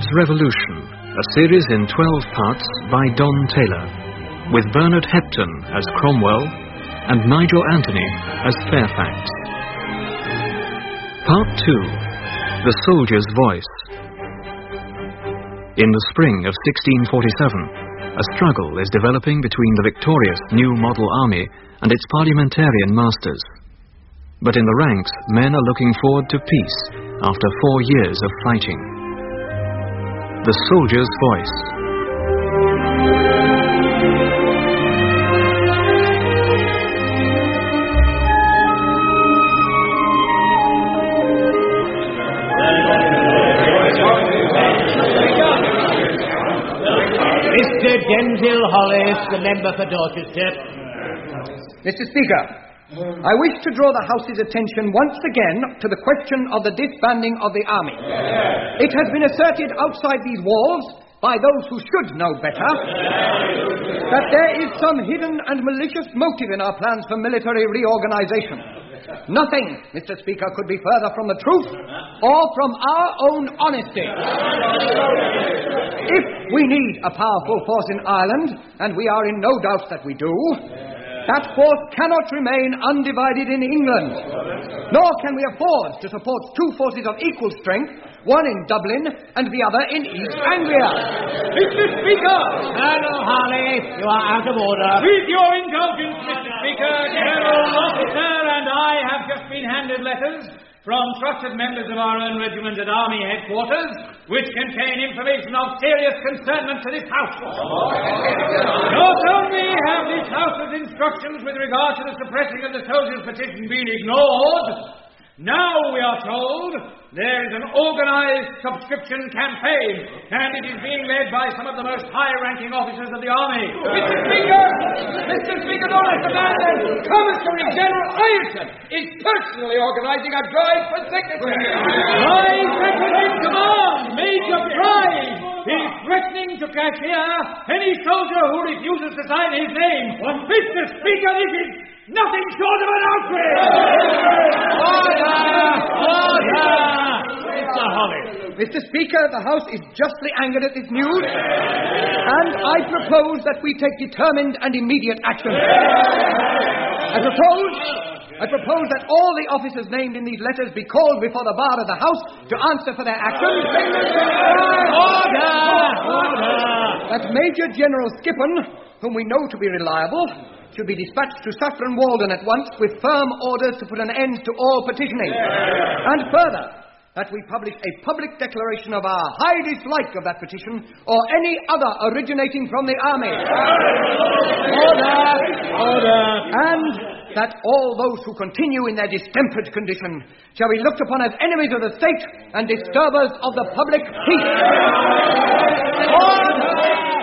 It's Revolution, a series in 12 parts by Don Taylor, with Bernard Hepton as Cromwell and Nigel Anthony as Fairfax. Part 2, The Soldier's Voice. In the spring of 1647, a struggle is developing between the victorious new model army and its parliamentarian masters. But in the ranks, men are looking forward to peace after 4 years of fighting. The Soldier's Voice. Mr. Denville Hollis, the member for Dorchester. Mr. Speaker, I wish to draw the House's attention once again to the question of the disbanding of the army. It has been asserted outside these walls, by those who should know better, that there is some hidden and malicious motive in our plans for military reorganization. Nothing, Mr. Speaker, could be further from the truth or from our own honesty. If we need a powerful force in Ireland, and we are in no doubt that we do, that force cannot remain undivided in England. Nor can we afford to support two forces of equal strength, one in Dublin and the other in East Anglia. Mr. Speaker! Colonel Harley, you are out of order. With your indulgence, Mr. Speaker, General Officer and I have just been handed letters from trusted members of our own regiment at Army Headquarters, which contain information of serious concernment to this House. Not only have this House's instructions with regard to the suppressing of the soldiers' petition been ignored, now we are told there is an organized subscription campaign, and it is being led by some of the most high-ranking officers of the Army. Mr. Speaker, don't let the man there. Commissary General Ireton is personally organizing a drive for secretary. My second-in-command, Major Pride, is threatening to cashier any soldier who refuses to sign his name. Mr. Speaker, this is nothing short of an outrage! Order! Mr. Hollis. Mr. Speaker, the House is justly angered at this news, and I propose that we take determined and immediate action. I propose that all the officers named in these letters be called before the bar of the House to answer for their actions. Order! That Major General Skippon, whom we know to be reliable, should be dispatched to Saffron Walden at once with firm orders to put an end to all petitioning. And further, that we publish a public declaration of our high dislike of that petition or any other originating from the army. Order! And that all those who continue in their distempered condition shall be looked upon as enemies of the state and disturbers of the public peace. Order!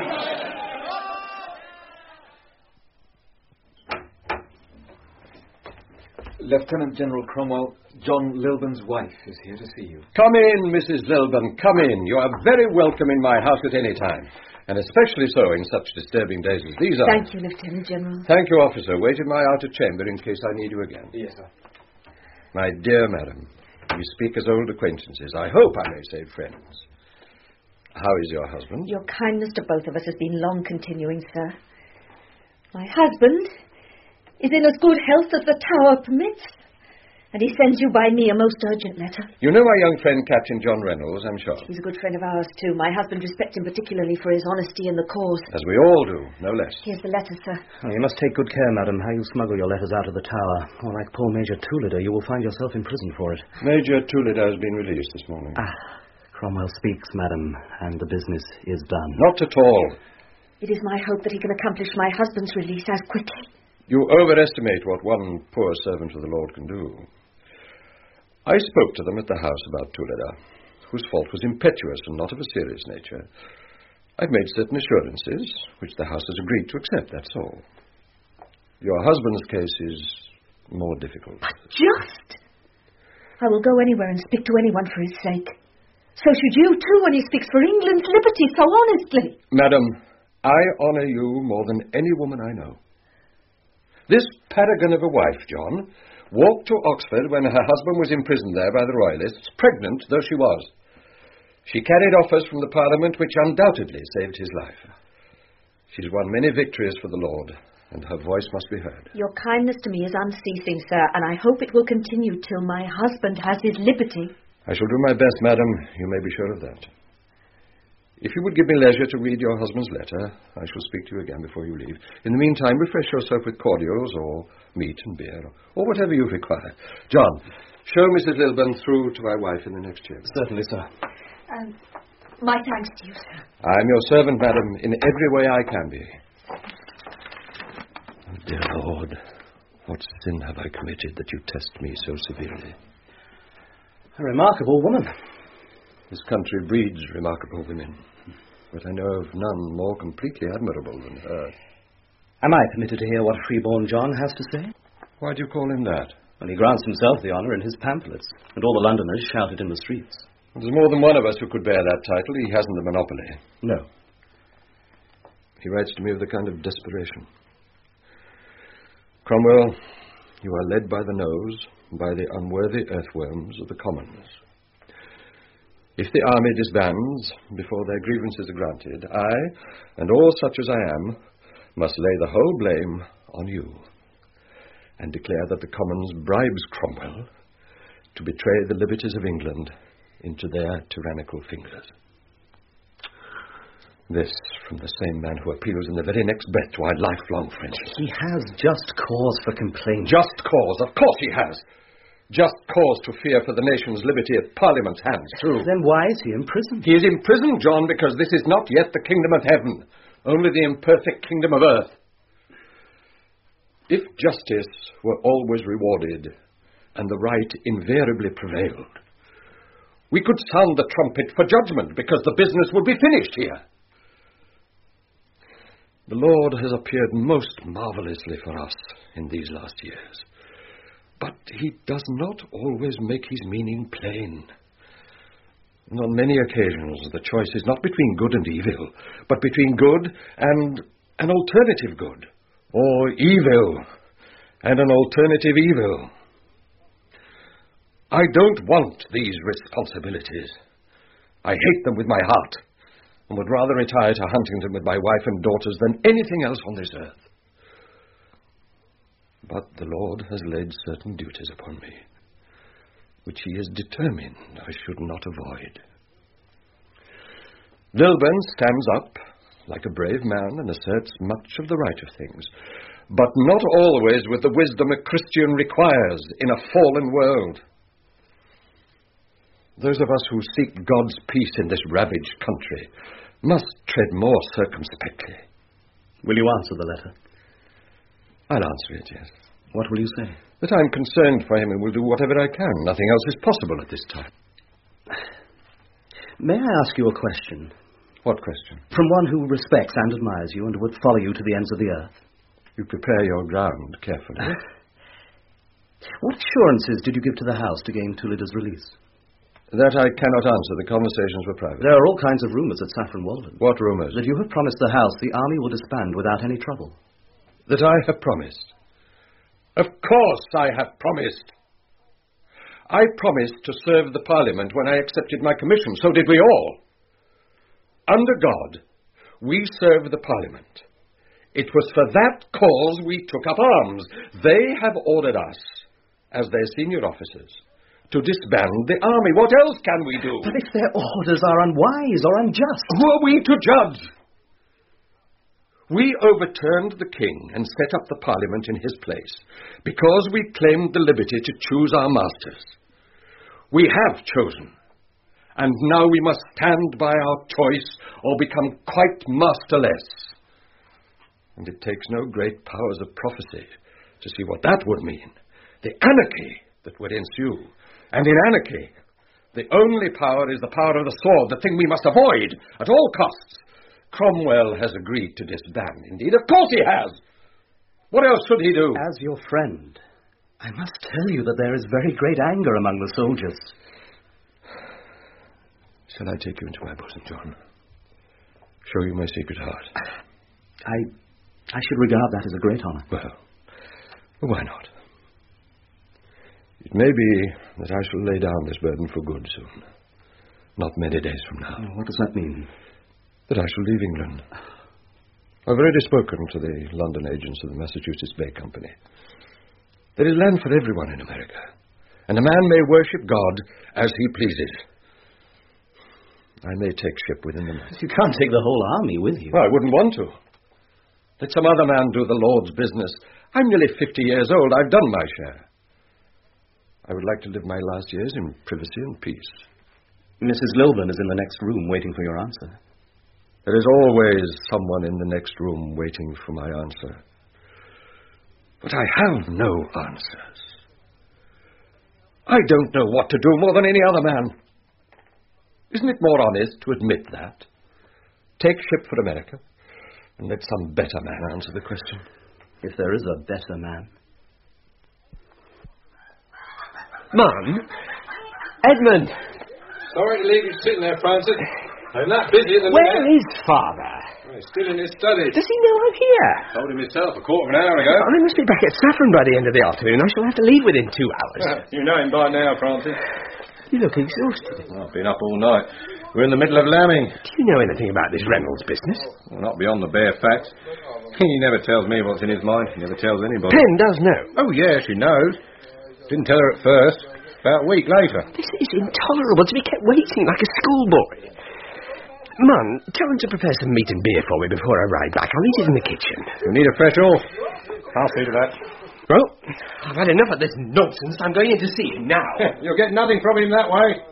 Lieutenant General Cromwell, John Lilburn's wife is here to see you. Come in, Mrs. Lilburn, come in. You are very welcome in my house at any time, and especially so in such disturbing days as these are. Thank you, Lieutenant General. Thank you, officer. Wait in my outer chamber in case I need you again. Yes, sir. My dear madam, we speak as old acquaintances. I hope I may say friends. How is your husband? Your kindness to both of us has been long continuing, sir. My husband is in as good health as the tower permits, and he sends you by me a most urgent letter. You know my young friend, Captain John Reynolds, I'm sure. He's a good friend of ours, too. My husband respects him particularly for his honesty in the cause. As we all do, no less. Here's the letter, sir. Oh, you must take good care, madam, how you smuggle your letters out of the tower. Or like poor Major Tooleder, you will find yourself in prison for it. Major Tooleder has been released this morning. Cromwell speaks, madam, and the business is done. Not at all. It is my hope that he can accomplish my husband's release as quickly. You overestimate what one poor servant of the Lord can do. I spoke to them at the house about Tooleder, whose fault was impetuous and not of a serious nature. I've made certain assurances, which the house has agreed to accept, that's all. Your husband's case is more difficult. But just! I will go anywhere and speak to anyone for his sake. So should you, too, when he speaks for England's liberty so honestly. Madam, I honour you more than any woman I know. This paragon of a wife, John, walked to Oxford when her husband was imprisoned there by the Royalists, pregnant though she was. She carried offers from the Parliament which undoubtedly saved his life. She's won many victories for the Lord, and her voice must be heard. Your kindness to me is unceasing, sir, and I hope it will continue till my husband has his liberty. I shall do my best, madam. You may be sure of that. If you would give me leisure to read your husband's letter, I shall speak to you again before you leave. In the meantime, refresh yourself with cordials or meat and beer, or whatever you require. John, show Mrs. Lilburn through to my wife in the next chamber. Certainly, sir. My thanks to you, sir. I'm your servant, madam, in every way I can be. Dear Lord, what sin have I committed that you test me so severely? A remarkable woman. This country breeds remarkable women, but I know of none more completely admirable than her. Am I permitted to hear what freeborn John has to say? Why do you call him that? Well, he grants himself the honour in his pamphlets, and all the Londoners shout it in the streets. There's more than one of us who could bear that title. He hasn't the monopoly. No. He writes to me with a kind of desperation. Cromwell, you are led by the nose by the unworthy earthworms of the Commons. If the army disbands before their grievances are granted, I, and all such as I am, must lay the whole blame on you, and declare that the Commons bribes Cromwell to betray the liberties of England into their tyrannical fingers. This from the same man who appeals in the very next breath to our lifelong friendship. He has just cause for complaint. Just cause? Of course he has. Just cause to fear for the nation's liberty at Parliament's hands, too. Then why is he imprisoned? He is imprisoned, John, because this is not yet the kingdom of heaven, only the imperfect kingdom of earth. If justice were always rewarded, and the right invariably prevailed, we could sound the trumpet for judgment, because the business would be finished here. The Lord has appeared most marvelously for us in these last years. But he does not always make his meaning plain. And on many occasions the choice is not between good and evil, but between good and an alternative good, or evil and an alternative evil. I don't want these responsibilities. I hate them with my heart, and would rather retire to Huntingdon with my wife and daughters than anything else on this earth. But the Lord has laid certain duties upon me, which he is determined I should not avoid. Lilburn stands up like a brave man and asserts much of the right of things, but not always with the wisdom a Christian requires in a fallen world. Those of us who seek God's peace in this ravaged country must tread more circumspectly. Will you answer the letter? I'll answer it, yes. What will you say? That I'm concerned for him and will do whatever I can. Nothing else is possible at this time. May I ask you a question? What question? From one who respects and admires you and would follow you to the ends of the earth. You prepare your ground carefully. What assurances did you give to the House to gain Tulida's release? That I cannot answer. The conversations were private. There are all kinds of rumours at Saffron Walden. What rumours? That you have promised the House the army will disband without any trouble. That I have promised? Of course I have promised. I promised to serve the Parliament when I accepted my commission. So did we all. Under God, we serve the Parliament. It was for that cause we took up arms. They have ordered us, as their senior officers, to disband the army. What else can we do? But if their orders are unwise or unjust... Who are we to judge? We overturned the king and set up the Parliament in his place because we claimed the liberty to choose our masters. We have chosen, and now we must stand by our choice or become quite masterless. And it takes no great powers of prophecy to see what that would mean. The anarchy that would ensue. And in anarchy, the only power is the power of the sword, the thing we must avoid at all costs. Cromwell has agreed to disband. Indeed, of course he has. What else should he do? As your friend, I must tell you that there is very great anger among the soldiers. Shall I take you into my bosom, John? Show you my secret heart? I should regard that as a great honor. Well, why not? It may be that I shall lay down this burden for good soon. Not many days from now. What does that mean? That I shall leave England. I've already spoken to the London agents of the Massachusetts Bay Company. There is land for everyone in America, and a man may worship God as he pleases. I may take ship within the month. You can't take the whole army with you. Well, I wouldn't want to. Let some other man do the Lord's business. I'm nearly 50 years old. I've done my share. I would like to live my last years in privacy and peace. Mrs. Lilburn is in the next room waiting for your answer. There is always someone in the next room waiting for my answer. But I have no answers. I don't know what to do more than any other man. Isn't it more honest to admit that? Take ship for America, and let some better man answer the question. If there is a better man. Mum? Edmund! Sorry to leave you sitting there, Francis. I'm that busy at the Where minute. is Father? Well, he's still in his study. Does he know I'm here? Told him himself a quarter of an hour ago. I must be back at Saffron by the end of the afternoon. I shall have to leave within 2 hours. You know him by now, Francis. You look exhausted. Well, I've been up all night. We're in the middle of lambing. Do you know anything about this Reynolds business? Well, not beyond the bare facts. He never tells me what's in his mind. He never tells anybody. Pen does know. Oh, yeah, she knows. Didn't tell her at first. About a week later. This is intolerable to be kept waiting like a schoolboy. Mum, tell him to prepare some meat and beer for me before I ride back. I'll eat it in the kitchen. You need a fresh horse. I'll see to that. Well, I've had enough of this nonsense. I'm going in to see him now. You'll get nothing from him that way.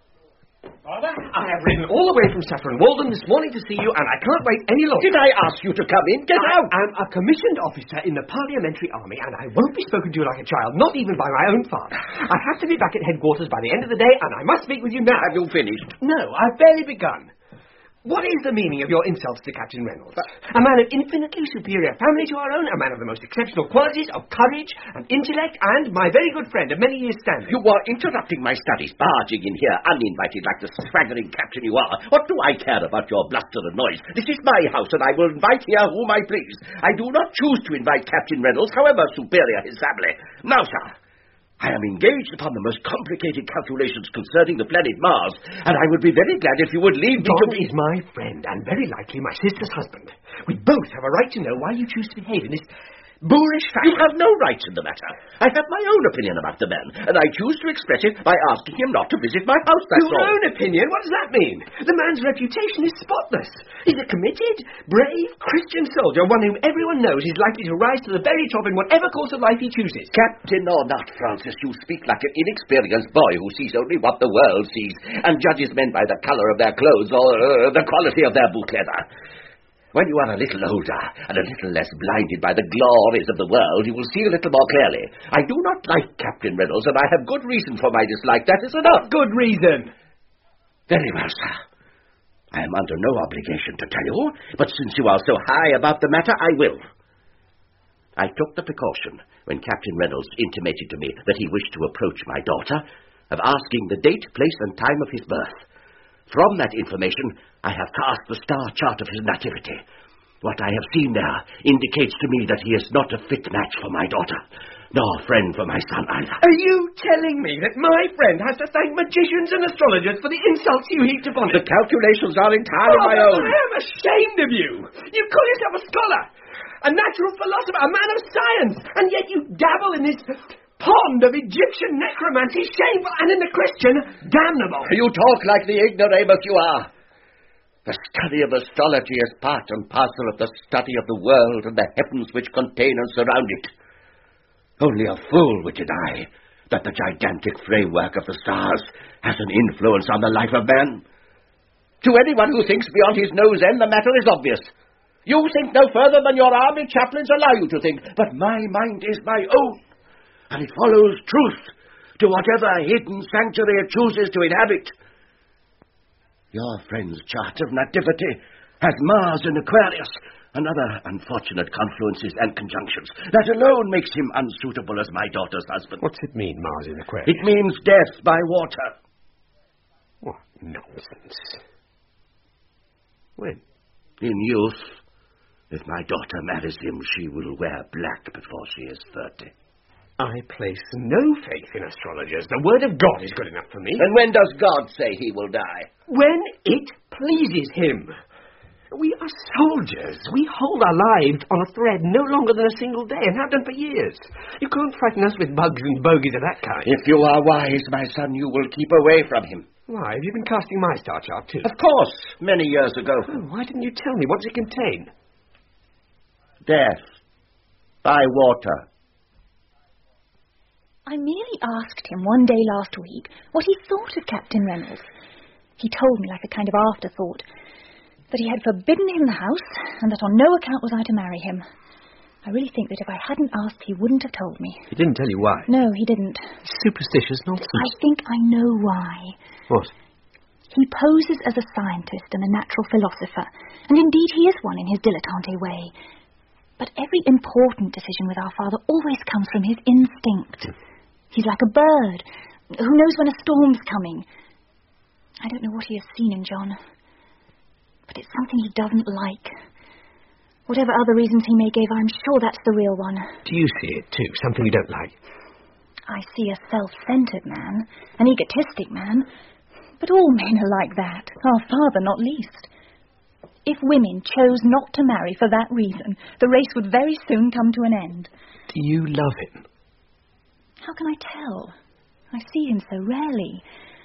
Father, I have ridden all the way from Saffron Walden this morning to see you, and I can't wait any longer. Did I ask you to come in? Get out! I'm a commissioned officer in the Parliamentary Army, and I won't be spoken to like a child, not even by my own father. I have to be back at headquarters by the end of the day, and I must speak with you now. Have you finished? No, I've barely begun. What is the meaning of your insults to Captain Reynolds? A man of infinitely superior family to our own, a man of the most exceptional qualities of courage and intellect, and my very good friend of many years' standing. You are interrupting my studies, barging in here uninvited like the swaggering captain you are. What do I care about your bluster and noise? This is my house, and I will invite here whom I please. I do not choose to invite Captain Reynolds, however superior his family. Now, sir, I am engaged upon the most complicated calculations concerning the planet Mars, and I would be very glad if you would leave me to... John is my friend, and very likely my sister's husband. We both have a right to know why you choose to behave in this boorish fashion. You have no rights in the matter. I have my own opinion about the man, and I choose to express it by asking him not to visit my house, that's Your all. own opinion? What does that mean? The man's reputation is spotless. He's a committed, brave, Christian soldier, one whom everyone knows is likely to rise to the very top in whatever course of life he chooses. Captain or not, Francis, you speak like an inexperienced boy who sees only what the world sees, and judges men by the colour of their clothes or the quality of their boot leather. When you are a little older and a little less blinded by the glories of the world, you will see a little more clearly. I do not like Captain Reynolds, and I have good reason for my dislike. That is enough. Good reason. Very well, sir. I am under no obligation to tell you, but since you are so high about the matter, I will. I took the precaution, when Captain Reynolds intimated to me that he wished to approach my daughter, of asking the date, place, and time of his birth. From that information, I have cast the star chart of his nativity. What I have seen there indicates to me that he is not a fit match for my daughter, nor a friend for my son either. Are you telling me that my friend has to thank magicians and astrologers for the insults you heaped upon him? The calculations are entirely my own. I am ashamed of you. You call yourself a scholar, a natural philosopher, a man of science, and yet you dabble in this pond of Egyptian necromancy, shameful, and in the Christian, damnable. You talk like the ignoramus you are. The study of astrology is part and parcel of the study of the world and the heavens which contain and surround it. Only a fool would deny that the gigantic framework of the stars has an influence on the life of man. To anyone who thinks beyond his nose end, the matter is obvious. You think no further than your army chaplains allow you to think, but my mind is my own, and it follows truth to whatever hidden sanctuary it chooses to inhabit. Your friend's chart of nativity has Mars in Aquarius and other unfortunate confluences and conjunctions. That alone makes him unsuitable as my daughter's husband. What's it mean, Mars in Aquarius? It means death by water. What nonsense. When? In youth. If my daughter marries him, she will wear black before she is 30. I place no faith in astrologers. The word of God is good enough for me. And when does God say he will die? When it pleases him. We are soldiers. We hold our lives on a thread no longer than a single day, and have done for years. You can't frighten us with bugs and bogies of that kind. If you are wise, my son, you will keep away from him. Why, have you been casting my star chart too? Of course, many years ago. Oh, why didn't you tell me? What does it contain? Death. By water. I merely asked him one day last week what he thought of Captain Reynolds. He told me like a kind of afterthought that he had forbidden him the house and that on no account was I to marry him. I really think that if I hadn't asked, he wouldn't have told me. He didn't tell you why? No, he didn't. Superstitious nonsense. I think I know why. What? He poses as a scientist and a natural philosopher, and indeed he is one in his dilettante way. But every important decision with our father always comes from his instinct. He's like a bird who knows when a storm's coming. I don't know what he has seen in John, but it's something he doesn't like. Whatever other reasons he may give, I'm sure that's the real one. Do you see it, too? Something you don't like? I see a self-centered man, an egotistic man. But all men are like that, our father not least. If women chose not to marry for that reason, the race would very soon come to an end. Do you love him? How can I tell? I see him so rarely.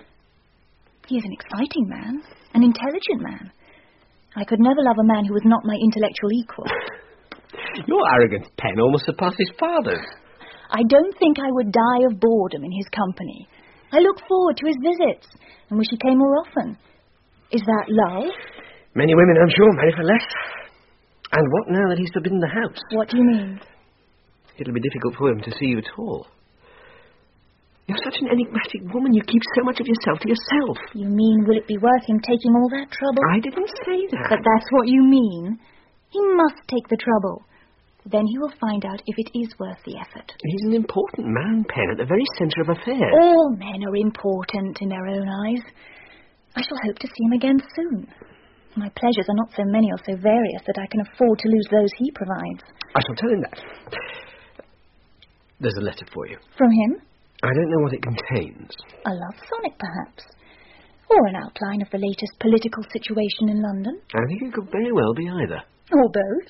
He is an exciting man, an intelligent man. I could never love a man who was not my intellectual equal. Your arrogant pen almost surpasses father's. I don't think I would die of boredom in his company. I look forward to his visits and wish he came more often. Is that love? Many women, I'm sure, marry for less. And what now that he's forbidden the house? What do you mean? It'll be difficult for him to see you at all. You're such an enigmatic woman. You keep so much of yourself to yourself. You mean, will it be worth him taking all that trouble? I didn't say that. But that's what you mean. He must take the trouble. Then he will find out if it is worth the effort. He's an important man, Pen, at the very centre of affairs. All men are important in their own eyes. I shall hope to see him again soon. My pleasures are not so many or so various that I can afford to lose those he provides. I shall tell him that. There's a letter for you. From him? I don't know what it contains. A love sonnet, perhaps. Or an outline of the latest political situation in London. I think it could very well be either. Or both.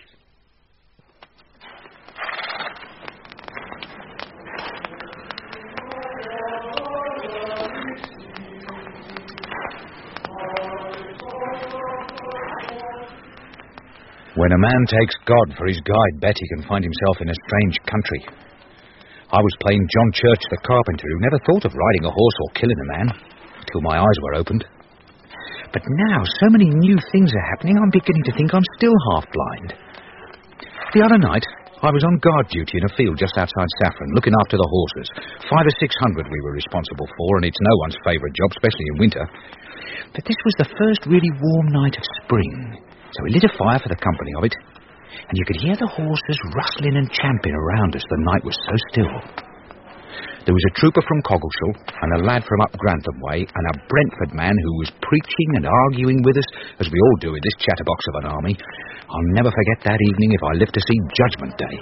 When a man takes God for his guide, bet he can find himself in a strange country. I was playing John Church the carpenter, who never thought of riding a horse or killing a man, till my eyes were opened. But now so many new things are happening, I'm beginning to think I'm still half blind. The other night, I was on guard duty in a field just outside Saffron, looking after the horses. 500 or 600 we were responsible for, and it's no one's favourite job, especially in winter. But this was the first really warm night of spring, so we lit a fire for the company of it, and you could hear the horses rustling and champing around us. The night was so still. There was a trooper from Coggleshall, and a lad from up Grantham Way, and a Brentford man who was preaching and arguing with us, as we all do in this chatterbox of an army. I'll never forget that evening if I live to see Judgment Day.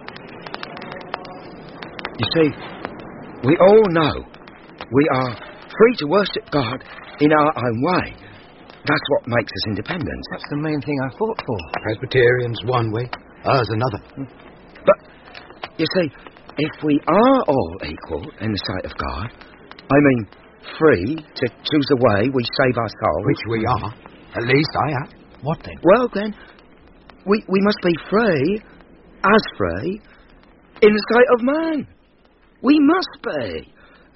You see, we all know we are free to worship God in our own way. That's what makes us independent. That's the main thing I fought for. Presbyterians one way, ours another. But, you see, if we are all equal in the sight of God, I mean, free to choose the way we save our souls... Which we are. At least I am. What then? Well, then, we must be free, as free, in the sight of man. We must be.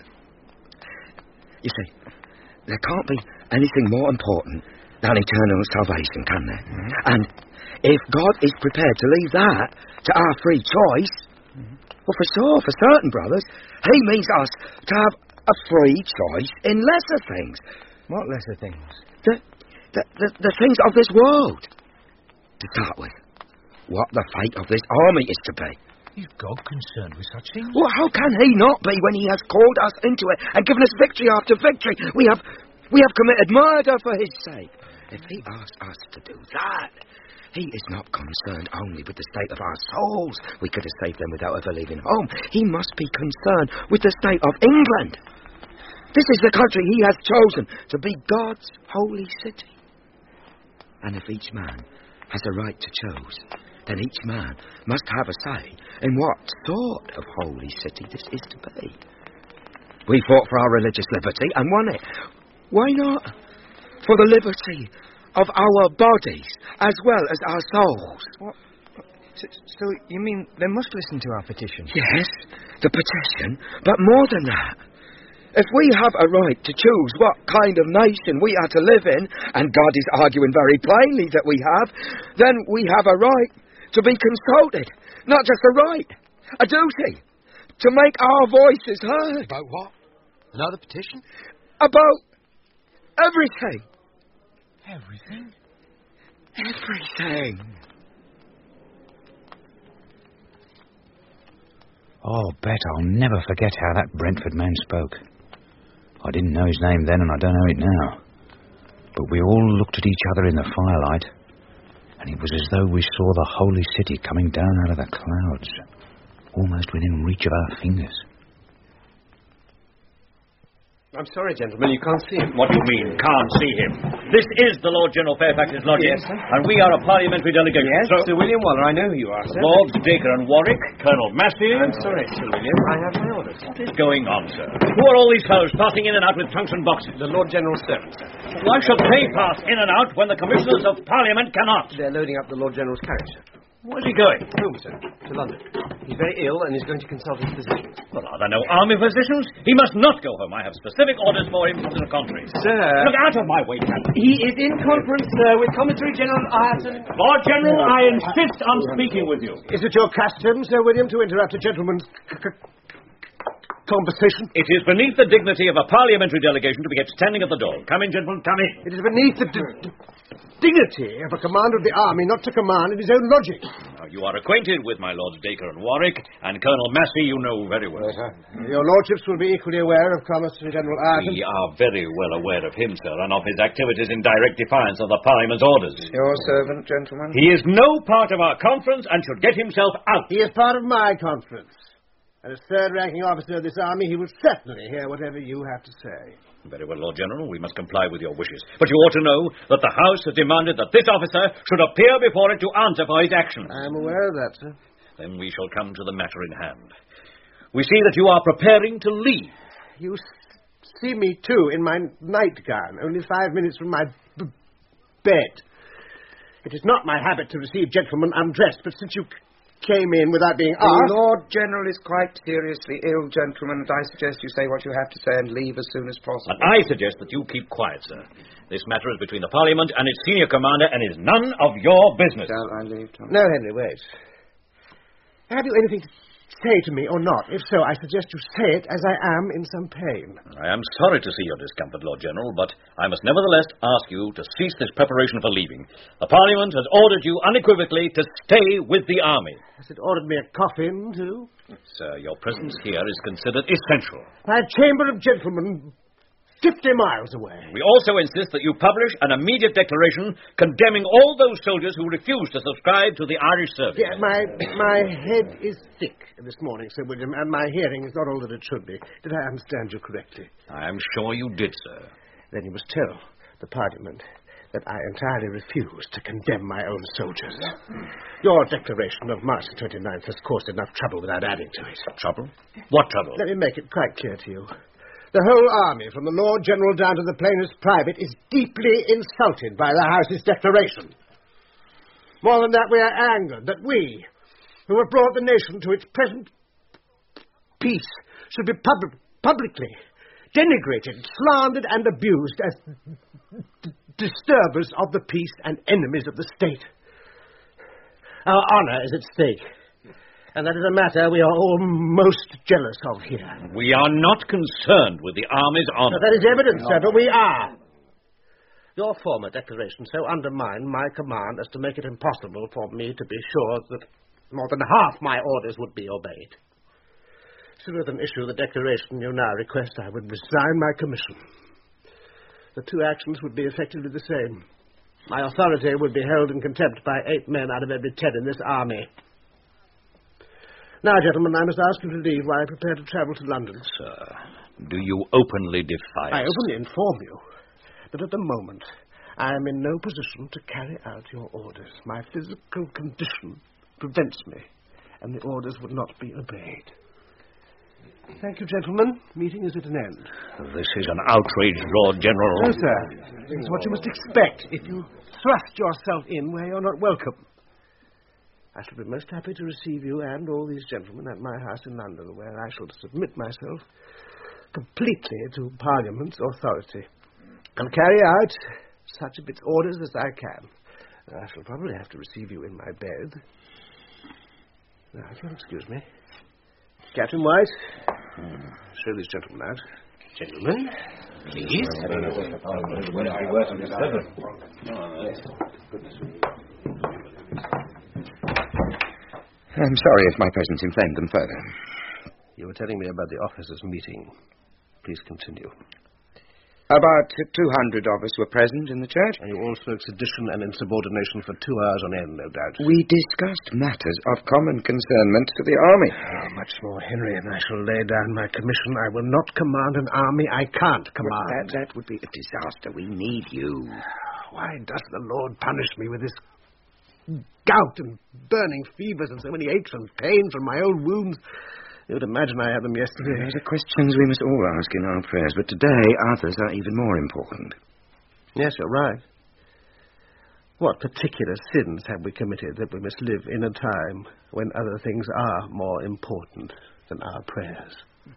You see, there can't be anything more important than eternal salvation, can there? Mm-hmm. And if God is prepared to leave that to our free choice, well, for sure, for certain, brothers, he means us to have a free choice in lesser things. What lesser things? The things of this world. To start with, what the fate of this army is to be. Is God concerned with such things? Well, how can he not be when he has called us into it and given us victory after victory? We have committed murder for his sake. If he asks us to do that, He is not concerned only with the state of our souls. We could have saved them without ever leaving home. He must be concerned with the state of England. This is the country he has chosen to be God's holy city. And if each man has a right to choose, then each man must have a say in what sort of holy city this is to be. We fought for our religious liberty and won it. Why not? For the liberty of our bodies as well as our souls. What? So you mean they must listen to our petition? Yes, the petition, but more than that. If we have a right to choose what kind of nation we are to live in, and God is arguing very plainly that we have, then we have a right to be consulted. Not just a right, a duty, to make our voices heard. About what? Another petition? About everything. Everything? Everything. Oh, Bet, I'll never forget how that Brentford man spoke. I didn't know his name then, and I don't know it now. But we all looked at each other in the firelight, and it was as though we saw the holy city coming down out of the clouds, almost within reach of our fingers. I'm sorry, gentlemen, you can't see him. What do you mean, can't see him? This is the Lord General Fairfax's lodging, Yes, sir. and we are a parliamentary delegation. Yes, so Sir William Waller, I know who you are, sir. Lords Dacre and Warwick, Colonel Massey. I'm sorry, Sir William, I have my orders. What is going on, sir? Who are all these fellows passing in and out with trunks and boxes? The Lord General's servants, sir. Why should they pass in and out when the commissioners of Parliament cannot? They're loading up the Lord General's carriage, sir. Where's he going? Home, sir. To London. He's very ill and he's going to consult his physicians. Well, are there no army physicians? He must not go home. I have specific orders for him to the contrary. Sir. Look out of my way, Captain. He is in conference, sir, with Commissary General Ireton. Lord General, I insist on speaking with you. Is it your custom, Sir William, to interrupt a gentleman's conversation? It is beneath the dignity of a parliamentary delegation to be kept standing at the door. Come in, gentlemen, come in. It is beneath the dignity of a commander of the army not to command in his own lodging. Now, you are acquainted with my Lords Dacre and Warwick, and Colonel Massey you know very well. Yes, sir. Your lordships will be equally aware of Commissary General Ireton. We are very well aware of him, sir, and of his activities in direct defiance of the Parliament's orders. Your servant, gentlemen. He is no part of our conference and should get himself out. He is part of my conference. And as third-ranking officer of this army, he will certainly hear whatever you have to say. Very well, Lord General, we must comply with your wishes. But you ought to know that the House has demanded that this officer should appear before it to answer for his actions. I am aware of that, sir. Then we shall come to the matter in hand. We see that you are preparing to leave. You see me, too, in my nightgown, only 5 minutes from my bed. It is not my habit to receive gentlemen undressed, but since you came in without being asked... The Lord General is quite seriously ill, gentlemen, and I suggest you say what you have to say and leave as soon as possible. And I suggest that you keep quiet, sir. This matter is between the Parliament and its senior commander and is none of your business. Shall I leave, Tom? No, Henry, wait. Have you anything to say to me or not? If so, I suggest you say it as I am in some pain. I am sorry to see your discomfort, Lord General, but I must nevertheless ask you to cease this preparation for leaving. The Parliament has ordered you unequivocally to stay with the army. Has it ordered me a coffin, too? Sir, your presence here is considered essential. My chamber of gentlemen, 50 miles away. We also insist that you publish an immediate declaration condemning all those soldiers who refuse to subscribe to the Irish service. Yeah, my head is thick this morning, Sir William, and my hearing is not all that it should be. Did I understand you correctly? I am sure you did, sir. Then you must tell the Parliament that I entirely refuse to condemn my own soldiers. Your declaration of March 29th has caused enough trouble without adding to it. Trouble? What trouble? Let me make it quite clear to you. The whole army, from the Lord General down to the plainest private, is deeply insulted by the House's declaration. More than that, we are angered that we, who have brought the nation to its present peace, should be publicly denigrated, slandered, and abused as disturbers of the peace and enemies of the state. Our honor is at stake. And that is a matter we are all most jealous of here. We are not concerned with the army's honor. That is evident, sir, but we are. Your former declaration so undermined my command as to make it impossible for me to be sure that more than half my orders would be obeyed. Sooner than issue the declaration you now request, I would resign my commission. The two actions would be effectively the same. My authority would be held in contempt by 8 men out of every 10 in this army. Now, gentlemen, I must ask you to leave while I prepare to travel to London. Sir, do you openly defy us? I openly inform you that at the moment I am in no position to carry out your orders. My physical condition prevents me, and the orders would not be obeyed. Thank you, gentlemen. Meeting is at an end. This is an outrage, Lord General. No, sir. It's what you must expect if you thrust yourself in where you're not welcome. I shall be most happy to receive you and all these gentlemen at my house in London, where I shall submit myself completely to Parliament's authority and carry out such of its orders as I can. I shall probably have to receive you in my bed. Now, if you'll excuse me. Captain White, show these gentlemen out. Gentlemen, please. I'm sorry if my presence inflamed them further. You were telling me about the officers' meeting. Please continue. About 200 of us were present in the church. And you all spoke sedition and insubordination for 2 hours on end, no doubt. We discussed matters of common concernment to the army. Much more, Henry, and I shall lay down my commission. I will not command an army I can't command. That would be a disaster. We need you. Why does the Lord punish me with this gout and burning fevers and so many aches and pains from my old wounds? You would imagine I had them yesterday. Those are questions we must all ask in our prayers, but today others are even more important. Yes, you're right. What particular sins have we committed that we must live in a time when other things are more important than our prayers?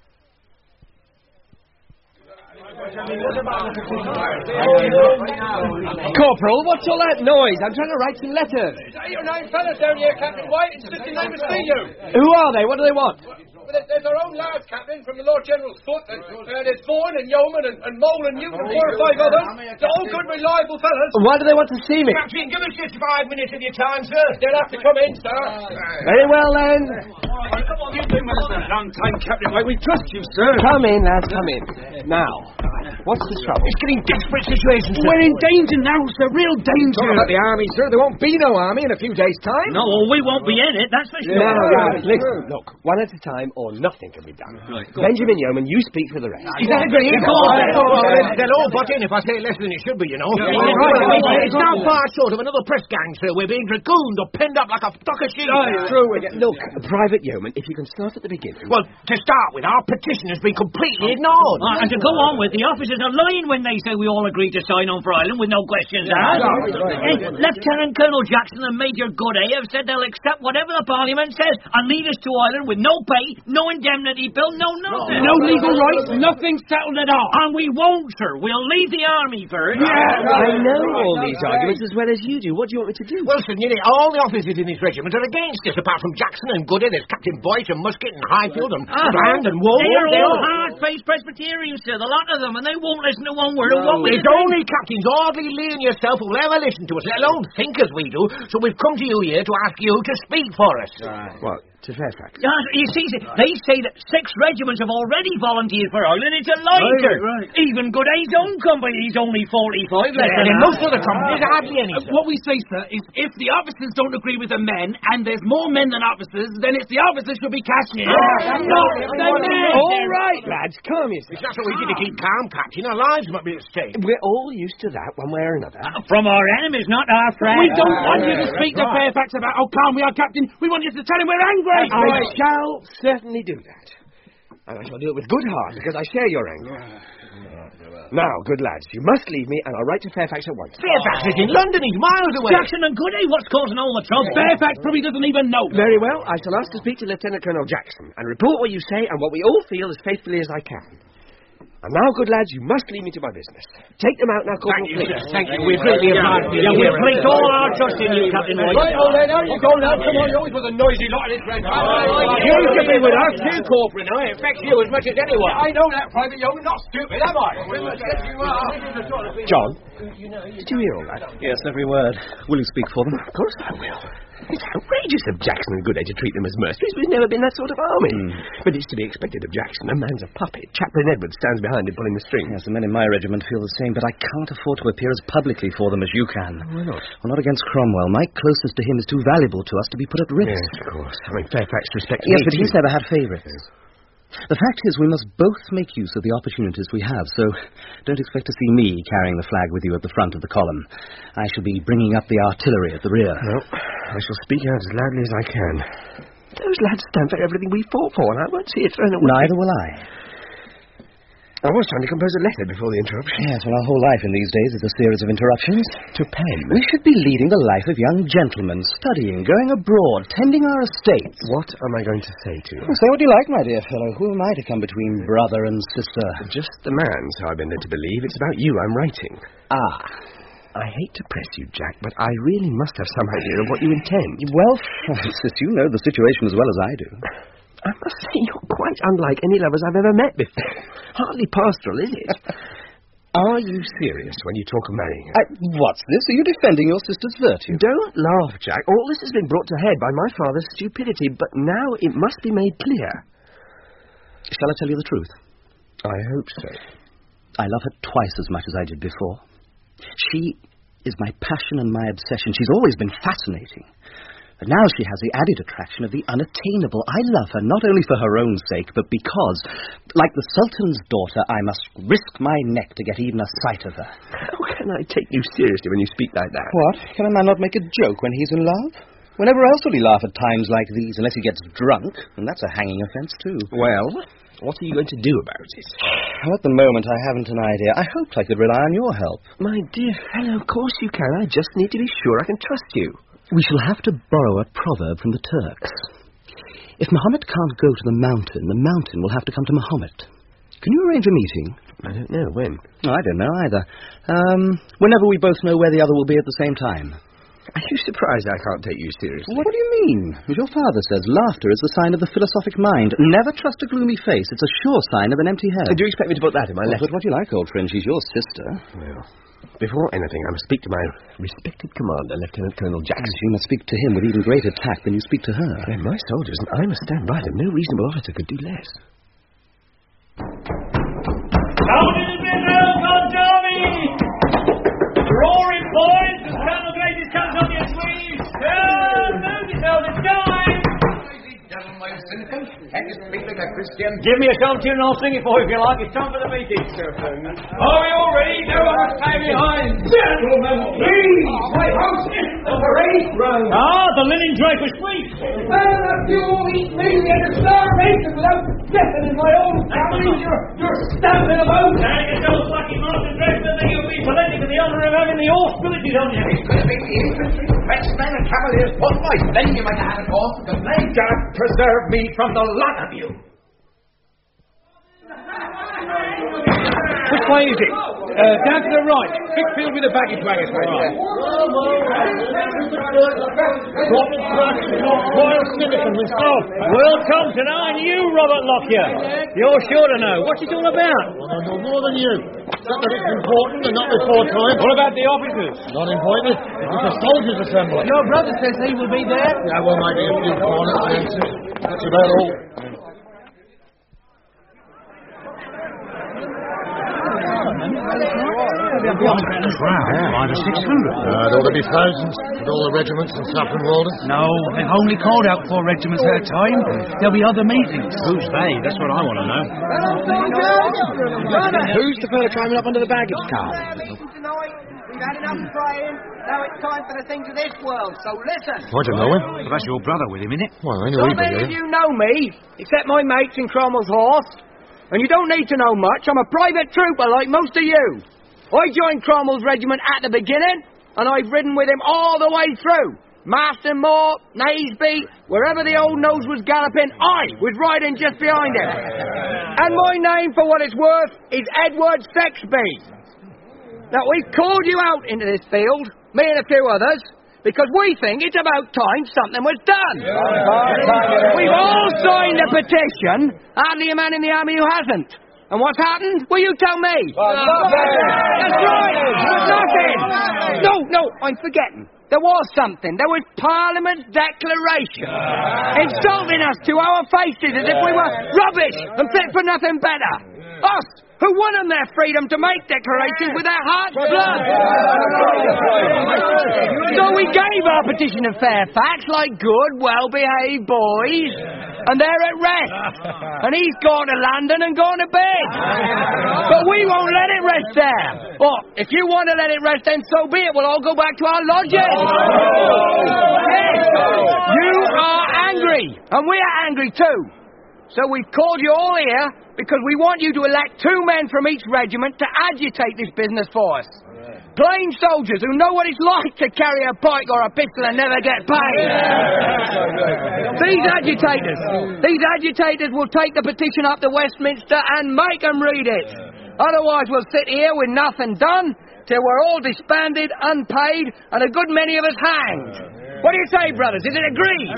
Corporal, what's all that noise? I'm trying to write some letters. Your 9 fellas down here, Captain White, insisting they must see you. Who are they? What do they want? Well, there's our own lads, Captain, from the Lord General's foot. There's Bourne and Yeoman and Mole and Newton and 4 or 5 others. They're all good, reliable fellas. Why do they want to see me? Captain, give us just 5 minutes of your time, sir. They'll have to come in, sir. Very well, then. You've been with us a long time, Captain White. We trust you, sir. Come in, lads, come in. Now, what's the trouble? It's getting desperate situation, sir. We're in danger now, sir. Real danger. Talk about the army, sir. There won't be no army in a few days' time. No, we won't be in it, that's for sure. Now, guys, listen. Look, one at a time or nothing can be done. Right, Benjamin Yeoman, you speak for the rest. Is that agreed? They'll all butt in if I say less than it should be, you know. It's now far short of another press gang, sir. We're being dragooned or pinned up like a flock of sheep. True. Look, Private Yeoman, if you can start at the beginning. Well, to start with, our petition has been completely ignored. And to go on with, the officers are lying when they say we all agreed to sign on for Ireland with no questions asked. Lieutenant Colonel Jackson and Major Goodey have said they'll accept whatever the Parliament says and lead us to Ireland with no pay, no indemnity bill, no nothing. No legal rights, nothing settled at all. And we won't, sir. We'll leave the army first. I know all these arguments as well as you do. What do you want me to do? Well, sir, nearly all the officers in this regiment are against us, apart from Jackson and Goodey. There's Captain Boyce and Musket and Highfield and Brand and Wool. They're all hard-faced Presbyterians, sir, the lot of them, and they won't listen to one word of what we say. It's only Captains Audley, Lee and yourself who'll ever listen to us, let alone think as we do, so we've come to you here to ask you to speak for us. What? To Fairfax? You see, they say that 6 regiments have already volunteered for Ireland. It's a lie, sir. Right. Even Goodey's own company, he's only 45 less than and most of the companies are hardly any, sir. What we say, sir, is if the officers don't agree with the men, and there's more men than officers, then it's the officers should be cast in. Not the men! All right, lads, calm yourselves. It's not so easy to keep calm, Captain. Our lives might be at stake. We're all used to that one way or another. From our enemies, not our friends. We don't want you to speak to Fairfax about how calm we are, Captain. We want you to tell him we're angry. I shall certainly do that. And I shall do it with good heart, because I share your anger. Now, good lads, you must leave me, and I'll write to Fairfax at once. Fairfax is in London. He's miles away. Jackson and Goodey, what's causing all the trouble? Fairfax probably doesn't even know. Very well, I shall ask to speak to Lieutenant Colonel Jackson, and report what you say and what we all feel as faithfully as I can. And now, good lads, you must leave me to my business. Take them out now, Corporal. Thank you, sir. Thank you. We're greatly obliged. We've placed all our trust in you, Captain White. Right, old lad, out you go now. Come on, you always was a noisy lot of this red. You should be with us too, Corporal. Now, it affects you as much as anyone. I know that, Private Yeoman. Not stupid, am I? John, did you hear all that? Yes, every word. Will you speak for them? Of course I will. It's outrageous of Jackson and Gooday to treat them as mercenaries. We've never been that sort of army. But it's to be expected of Jackson. A man's a puppet. Chaplain Edwards stands behind him pulling the strings. Yes, the men in my regiment feel the same, but I can't afford to appear as publicly for them as you can. Why not? Well, not against Cromwell. My closeness to him is too valuable to us to be put at risk. Yes, of course. I mean, Fairfax respects Yes, me but he's too. never had favourites. The fact is, we must both make use of the opportunities we have, so don't expect to see me carrying the flag with you at the front of the column. I shall be bringing up the artillery at the rear. Well, I shall speak out as loudly as I can. Those lads stand for everything we fought for, and I won't see it thrown away. Neither will I. I was trying to compose a letter before the interruption. Yes, well, our whole life in these days is a series of interruptions. To pen. We should be leading the life of young gentlemen, studying, going abroad, tending our estates. What am I going to say to you? Well, say what you like, my dear fellow. Who am I to come between brother and sister? Just the man, so I've been led to believe. It's about you I'm writing. I hate to press you, Jack, but I really must have some idea of what you intend. Well, Francis, you know the situation as well as I do. I must say you're quite unlike any lovers I've ever met before. Hardly pastoral, is it? Are you serious when you talk of marrying her? What's this? Are you defending your sister's virtue? Don't laugh, Jack. All this has been brought to head by my father's stupidity, but now it must be made clear. Shall I tell you the truth? I hope so. I love her twice as much as I did before. She is my passion and my obsession. She's always been fascinating. But now she has the added attraction of the unattainable. I love her not only for her own sake, but because, like the Sultan's daughter, I must risk my neck to get even a sight of her. How can I take you seriously when you speak like that? What? Can a man not make a joke when he's in love? Whenever else will he laugh at times like these, unless he gets drunk? And that's a hanging offence, too. Well, what are you going to do about it? Well, at the moment, I haven't an idea. I hoped I could rely on your help. My dear fellow, of course you can. I just need to be sure I can trust you. We shall have to borrow a proverb from the Turks. If Muhammad can't go to the mountain will have to come to Muhammad. Can you arrange a meeting? I don't know. When? I don't know either. Whenever we both know where the other will be at the same time. Are you surprised I can't take you seriously? What do you mean? As your father says, laughter is the sign of the philosophic mind. Never trust a gloomy face. It's a sure sign of an empty head. Do you expect me to put that in my letter? Put what you like, old friend. She's your sister. Well, before anything, I must speak to my respected commander, Lieutenant Colonel Jackson. You must speak to him with even greater tact than you speak to her. They're my soldiers, and I must stand by them. No reasonable officer could do less. Down in the middle, God's army! Roaring boys, the Colonel Graces comes on your sleeves. Move yourself, it's time! Can you speak like a Christian? Give me a song tune and I'll sing it for you if you like. It's time for the meeting. Are we all ready? No one must stay behind. Gentlemen, please! My house is the parade ground. The linen draper's suite. Well, if you all eat me and starvation without deathing in my own family, you're stamping about. Now you don't lucky master dress, then you'll be presenting to the honour of having the auspicities on you. It's going to be the infantry, Frenchmen, and cavaliers, both boys. Then you might have had it all, because may God preserve me from the lot of you. Which way is it? Down to the right. Fickfield with the baggage wagons. Right. Well, Thompson, aren't you, Robert Lockyer? You're sure to know. What's it all about? Well, I know more than you. Not that it's important and not before time. What about the officers? Not important. It's a soldiers' assembly. Your brother says he will be there. Yeah, well, maybe a few corners, Nancy. That's about all. Five or 600. It ought to be thousands, with all the regiments and stuff in Walden. No, they've only called out 4 regiments at a time. There'll be other meetings. Who's they? That's what I want to know. Who's the fellow climbing up under the baggage car? We've had enough praying. Now it's time for the things of this world, so listen. I don't know him. Well, that's your brother with him, innit? Well, I know So many of you know me, except my mates in Cromwell's horse. And you don't need to know much. I'm a private trooper like most of you. I joined Cromwell's regiment at the beginning, and I've ridden with him all the way through. Marston Moor, Naseby, wherever the old nose was galloping, I was riding just behind him. And my name, for what it's worth, is Edward Sexby. Now, we've called you out into this field, me and a few others, because we think it's about time something was done. We've all signed a petition, hardly a man in the army who hasn't. And what's happened? Well, you tell me. That's right. Nothing. No, I'm forgetting. There was something. There was Parliament's declaration. Insulting us to our faces as if we were rubbish and fit for nothing better. Us, who won them their freedom to make declarations with their heart's blood. So we gave our petition to Fairfax like good, well-behaved boys, and they're at rest. And he's gone to London and gone to bed. But we won't let it rest there. Or, if you want to let it rest, then so be it. We'll all go back to our lodges. Yes, you are angry, and we are angry too. So we've called you all here because we want you to elect 2 men from each regiment to agitate this business for us. Plain soldiers who know what it's like to carry a pike or a pistol and never get paid. These agitators will take the petition up to Westminster and make them read it. Otherwise we'll sit here with nothing done till we're all disbanded, unpaid, and a good many of us hanged. What do you say, brothers? Is it agreed?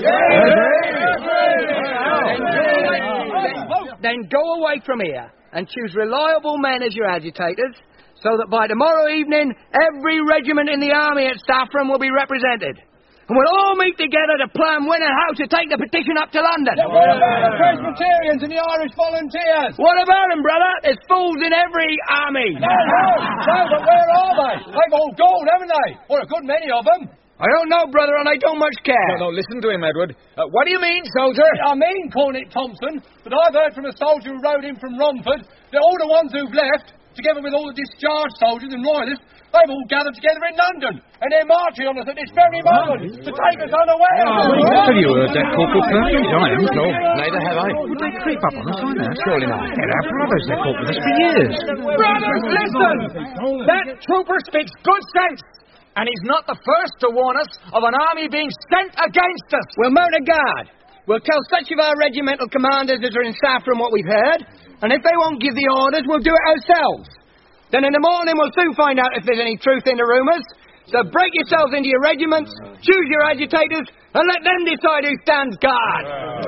Then go away from here and choose reliable men as your agitators, so that by tomorrow evening every regiment in the army at Saffron will be represented. And we'll all meet together to plan when and how to take the petition up to London. What about the Presbyterians and the Irish Volunteers? What about them, brother? There's fools in every army. No, but where are they? They've all gone, haven't they? Or a good many of them. I don't know, brother, and I don't much care. No, listen to him, Edward. What do you mean, soldier? I mean, Cornet Thompson, but I've heard from a soldier who rode in from Romford that all the ones who've left, together with all the discharged soldiers and royalists, they've all gathered together in London, and they're marching on us at this very moment to take us unaware. Have you heard that, Corporal Perkins? I haven't. No, neither have I. Would they creep up on us like that? Surely not. They're our brothers. They've fought with us for years. Brothers, listen! That trooper speaks good sense. And he's not the first to warn us of an army being sent against us. We'll mount a guard. We'll tell such of our regimental commanders as are in Saffron what we've heard, and if they won't give the orders, we'll do it ourselves. Then in the morning we'll soon find out if there's any truth in the rumours. So break yourselves into your regiments, choose your agitators, and let them decide who stands guard.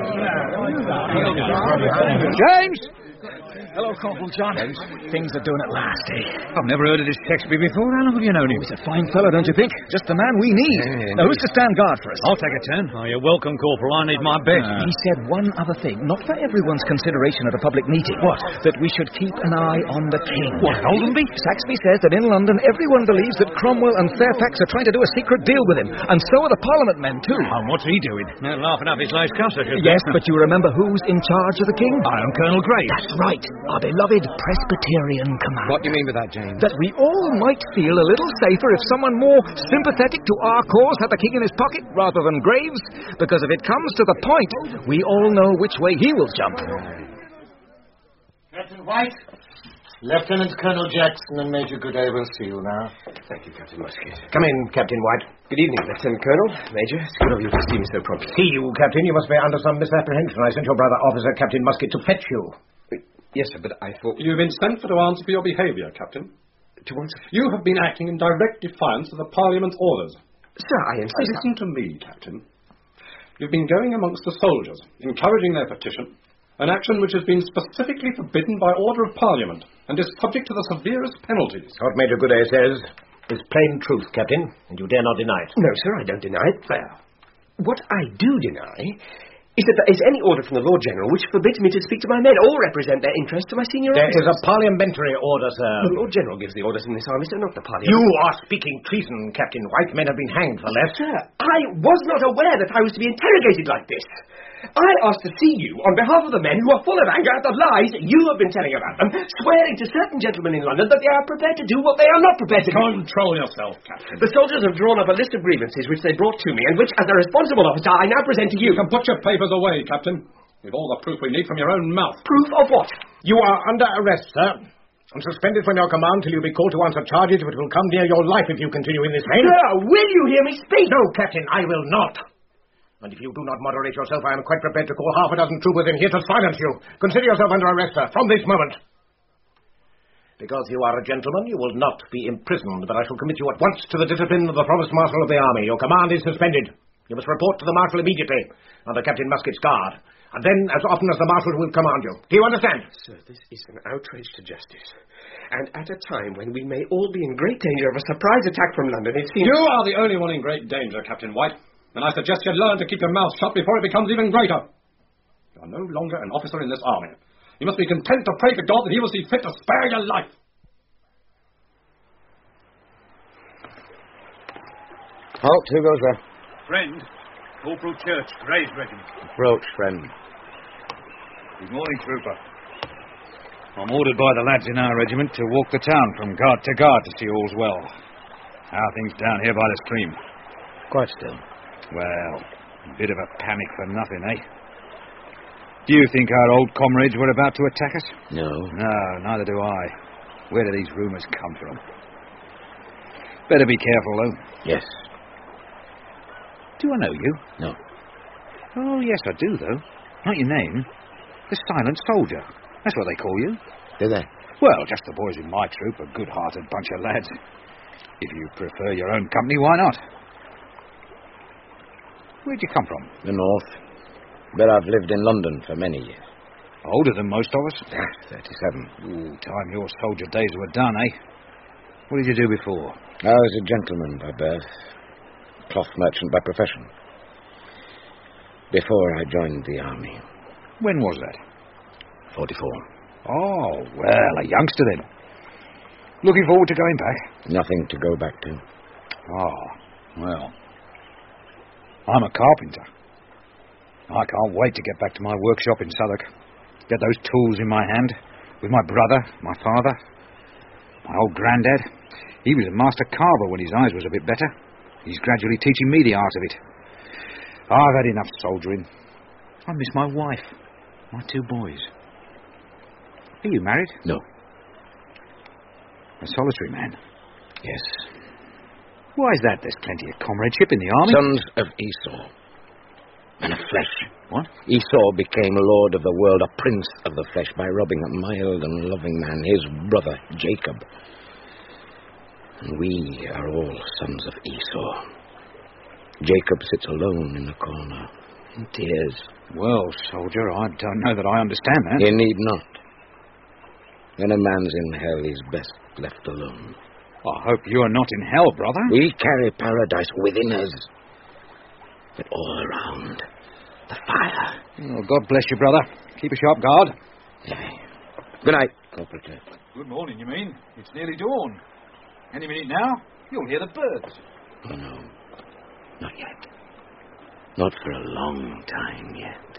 James! Hello, Corporal John. Things are doing at last, eh? I've never heard of this Texby before. How long have you known him? He's a fine fellow, don't you think? Just the man we need. Now, who's to stand guard for us? I'll take a turn. Oh, you're welcome, Corporal. I need my best. He said one other thing, not for everyone's consideration at a public meeting. What? That we should keep an eye on the king. What, Holdenby? Saxby says that in London everyone believes that Cromwell and Fairfax are trying to do a secret deal with him, and so are the Parliament men, too. And what's he doing? They're laughing up his lace custer. Yes, but you remember who's in charge of the king? I am Colonel Graves. That's right. Our beloved Presbyterian commander. What do you mean by that, James? That we all might feel a little safer if someone more sympathetic to our cause had the king in his pocket rather than Graves, because if it comes to the point, we all know which way he will jump. Captain White, Lieutenant Colonel Jackson and Major Gooday will see you now. Thank you, Captain Musket. Come in, Captain White. Good evening, Lieutenant Colonel. Major, it's good of you to see me so promptly. See you, Captain. You must be under some misapprehension. I sent your brother officer, Captain Musket, to fetch you. Yes, sir, but I thought... You've been sent for to answer for your behaviour, Captain. To answer? You have been acting in direct defiance of the Parliament's orders. Sir, I insist... Listen to me, Captain. You've been going amongst the soldiers, encouraging their petition, an action which has been specifically forbidden by order of Parliament, and is subject to the severest penalties. What Major Gooday says is plain truth, Captain, and you dare not deny it. No, sir, I don't deny it. Fair. What I do deny is that there is any order from the Lord General which forbids me to speak to my men or represent their interests to my senior officers. There is a parliamentary order, sir. The Lord General gives the orders in this army, sir, not the Parliament. You are speaking treason, Captain White. Men have been hanged for less. Sir, I was not aware that I was to be interrogated like this. I asked to see you on behalf of the men who are full of anger at the lies you have been telling about them, swearing to certain gentlemen in London that they are prepared to do what they are not prepared to do. Control yourself, Captain. The soldiers have drawn up a list of grievances which they brought to me, and which, as a responsible officer, I now present to you. You can put your papers away, Captain. We've all the proof we need from your own mouth. Proof of what? You are under arrest, sir, and suspended from your command till you be called to answer charges which will come near your life if you continue in this vein. Sir, will you hear me speak? No, Captain, I will not. And if you do not moderate yourself, I am quite prepared to call half a dozen troopers in here to silence you. Consider yourself under arrest, sir, from this moment. Because you are a gentleman, you will not be imprisoned, but I shall commit you at once to the discipline of the Provost Marshal of the Army. Your command is suspended. You must report to the Marshal immediately, under Captain Musket's guard. And then, as often as the Marshal will command you. Do you understand? Sir, this is an outrage to justice. And at a time when we may all be in great danger of a surprise attack from London, it seems... You are the only one in great danger, Captain White. And I suggest you learn to keep your mouth shut before it becomes even greater. You are no longer an officer in this army. You must be content to pray to God that he will see fit to spare your life. Halt, who goes there? Friend, Corporal Church, Gray's regiment. Approach, friend. Good morning, trooper. I'm ordered by the lads in our regiment to walk the town from guard to guard to see all's well. How are things down here by the stream? Quite still. Well, a bit of a panic for nothing, eh? Do you think our old comrades were about to attack us? No. No, neither do I. Where do these rumours come from? Better be careful, though. Yes. Do I know you? No. Oh, yes, I do, though. Not your name. The Silent Soldier. That's what they call you. Do they? Well, just the boys in my troop, a good-hearted bunch of lads. If you prefer your own company, why not? Where'd you come from? The north. But I've lived in London for many years. Older than most of us? 37. Ooh, time your soldier days were done, eh? What did you do before? I was a gentleman by birth. Cloth merchant by profession. Before I joined the army. When was that? 44. Oh, well, a youngster then. Looking forward to going back? Nothing to go back to. Oh, well. I'm a carpenter. I can't wait to get back to my workshop in Southwark. Get those tools in my hand. With my brother, my father, my old granddad. He was a master carver when his eyes was a bit better. He's gradually teaching me the art of it. I've had enough soldiering. I miss my wife, my 2 boys. Are you married? No. A solitary man? Yes. Why is that? There's plenty of comradeship in the army. Sons of Esau. Man of flesh. What? Esau became lord of the world, a prince of the flesh, by robbing a mild and loving man, his brother, Jacob. And we are all sons of Esau. Jacob sits alone in the corner, in tears. Well, soldier, I don't know that I understand that. You need not. When a man's in hell, he's best left alone. I hope you are not in hell, brother. We carry paradise within us, but all around, the fire. Oh, God bless you, brother. Keep a sharp guard. Good night, Corporal Church. Good morning, you mean? It's nearly dawn. Any minute now, you'll hear the birds. Oh, no. Not yet. Not for a long time yet.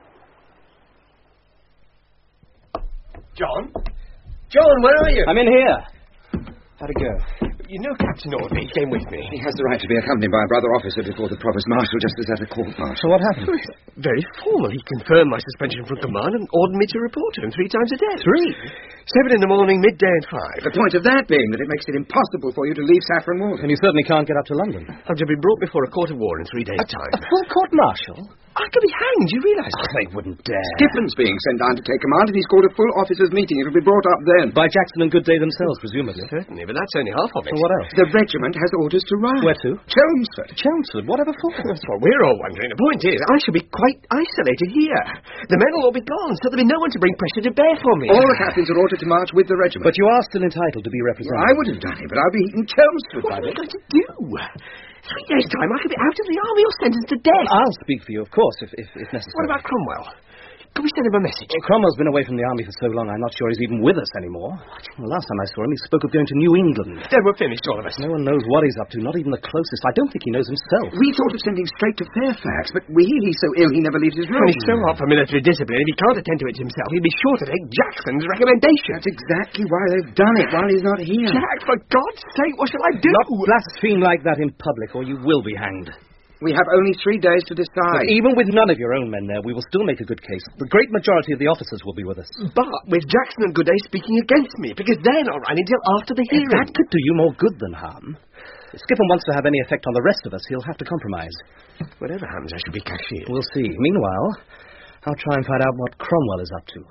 John? John, where are you? I'm in here. How'd it go? You know Captain Orby came with me. He has the right to be accompanied by a brother officer before the Provost Marshal, just as at a court martial. So what happened? Very formal. He confirmed my suspension from command and ordered me to report to him 3 times a day. 3? 7 in the morning, midday and 5. The point of that being that it makes it impossible for you to leave Saffron Walden. And you certainly can't get up to London. I'm to be brought before a court of war in 3 days' time. A full court martial? I could be hanged, you realise that? They wouldn't dare. Skippon's being sent down to take command, and he's called a full officers' meeting. It'll be brought up then. By Jackson and Goodday themselves, presumably. Certainly, but that's only half of it. So what else? The regiment has orders to ride. Where to? Chelmsford. Chelmsford? Whatever for? That's what we're all wondering. The point is, I shall be quite isolated here. The men will all be gone, so there'll be no one to bring pressure to bear for me. All the captains are ordered to march with the regiment. But you are still entitled to be represented. Well, I would have done it, but I'll be in Chelmsford. What am I going to do? 3 days' time, I could be out of the army or sentenced to death. I'll speak for you, of course, if necessary. What about Cromwell? Could we send him a message? Well, Cromwell's been away from the army for so long, I'm not sure he's even with us anymore. The last time I saw him, he spoke of going to New England. Then we're finished, all of us. No one knows what he's up to, not even the closest. I don't think he knows himself. We thought of sending straight to Fairfax, but he's so ill he never leaves his room. And he's so hot for military discipline, if he can't attend to it himself, he'll be sure to take Jackson's recommendation. That's exactly why they've done it, while he's not here. Jack, for God's sake, what shall I do? Not blaspheme like that in public, or you will be hanged. We have only 3 days to decide. But even with none of your own men there, we will still make a good case. The great majority of the officers will be with us. But with Jackson and Goodday speaking against me, because they're not running until after the hearing. That could do you more good than harm. If Skippon wants to have any effect on the rest of us, he'll have to compromise. Whatever happens, I shall be cashiered. We'll see. Meanwhile, I'll try and find out what Cromwell is up to.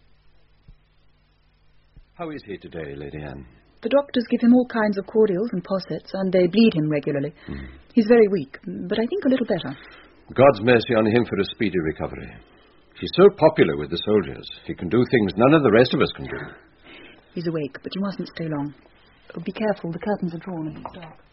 How is he today, Lady Anne? The doctors give him all kinds of cordials and possets, and they bleed him regularly. He's very weak, but I think a little better. God's mercy on him for a speedy recovery. He's so popular with the soldiers. He can do things none of the rest of us can do. He's awake, but you mustn't stay long. Oh, be careful, the curtains are drawn and it's dark.